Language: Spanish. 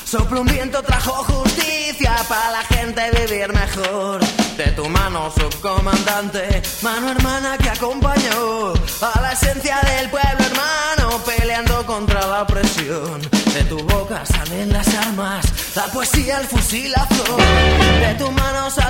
Soplo un viento, trajo justicia para la gente vivir mejor. De tu mano, subcomandante, mano hermana que acompañó a la esencia del pueblo hermano, peleando contra la opresión. De tu boca salen las armas, la poesía, el fusilazo. De tu mano sale